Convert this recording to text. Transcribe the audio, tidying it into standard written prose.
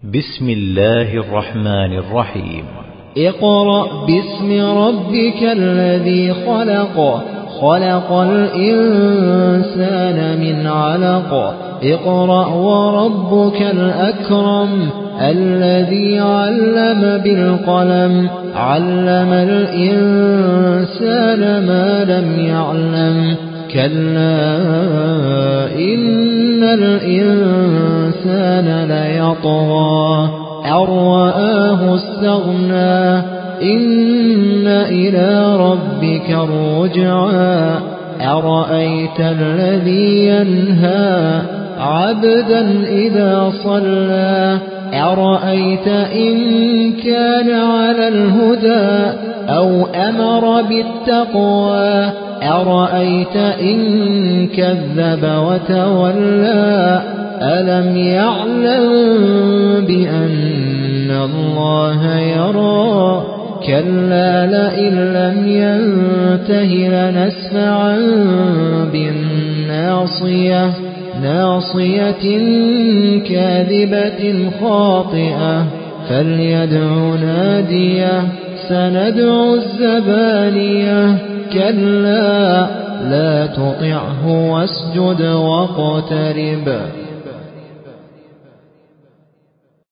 بسم الله الرحمن الرحيم. اقرأ باسم ربك الذي خلق، خلق الإنسان من علق. اقرأ وربك الأكرم الذي علم بالقلم، علم الإنسان ما لم يعلم. كلا إن الإنسان ليطغى أن رآه استغنى. إن إلى ربك الرجعى. أرأيت الذي ينهى عبدا إذا صلى. أرأيت إن كان على الهدى أو أمر بالتقوى. أرأيت إن كذب وتولى. ألم يعلم بأن الله يرى. كلا لئن لم ينته لنسفعا بالناصية، ناصية كاذبة خاطئة. فليدع ناديه سندع الزبانية. كلا لا تطعه واسجد واقترب.